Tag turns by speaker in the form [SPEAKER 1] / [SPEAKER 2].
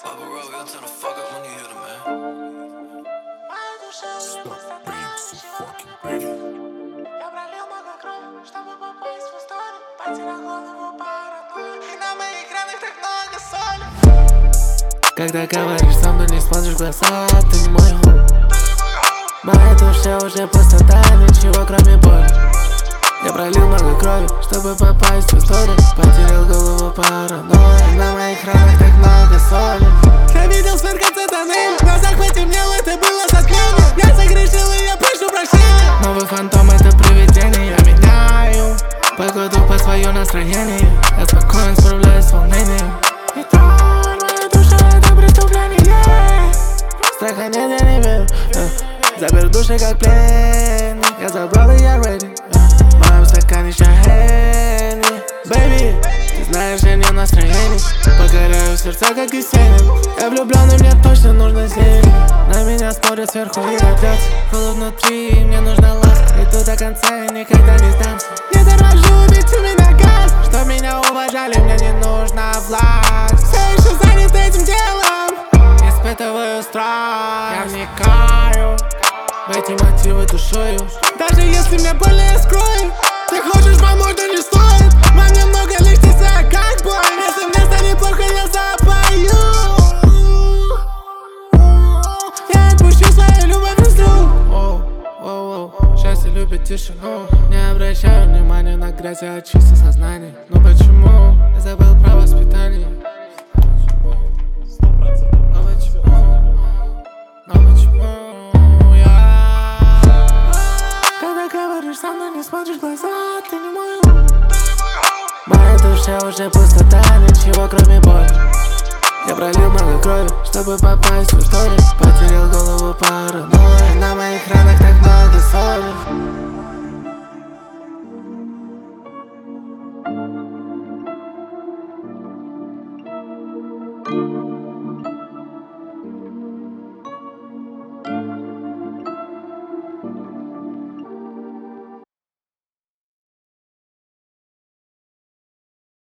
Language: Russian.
[SPEAKER 1] Bubba Roll, you'll turn the fuck up when you hear them, man.
[SPEAKER 2] Stop being so fucking greedy.
[SPEAKER 3] Я пролил много крови, чтобы попасть в историю. Потерял голову паранойей, и на моих экранах так много соли.
[SPEAKER 4] Когда говоришь со мной, не смотришь в глаза, ты не мой хоум. Моя душа уже пустота, ничего кроме боли. Я пролил много крови, чтобы попасть в историю. Потерял голову паранойей, на моих ранах так много соли. Я видел смерть в конце тоннеля, в глазах потемнело, это было затмение. Я согрешил и я прошу прощения. Новый фантом — это привидение, я меняю погоду под свое настроение. Я спокоен, справляюсь с волнением. И то моя душа — это преступление. Страха нет, я не верю. Запер в душе как пленник. Я забрал и я ready. В моем стакане еще Henny. Baby, ты знаешь, я не в настроении. Покоряю сердца, как Есенин. Я влюблен, и мне точно нужно зелень. На меня смотрят сверху и радятся. Холод внутри, мне нужна ласка. Иду до конца и никогда не сдамся. Не торможу, ведь у меня газ. Чтоб меня уважали, мне не нужна власть. Все еще занят этим делом. Испытываю страх. Я вникаю в эти мотивы душою. Даже если мне больно, я скрою. Ты хочешь помочь, но не стоит. Во мне много листится, как боль. Если мне станет плохо, я запою. Я отпущу свою любовь в счастье любит тишину. Не обращаю внимания на грязь, я чисто сознание. Но почему я забыл про воспитание? Со мной не смотришь в глаза, ты не мой хоум. Моя душа уже пустота, ничего кроме боли. Я пролил много крови, чтобы попасть в историю. Потерял голову паранойей, на моих ранах так много соли.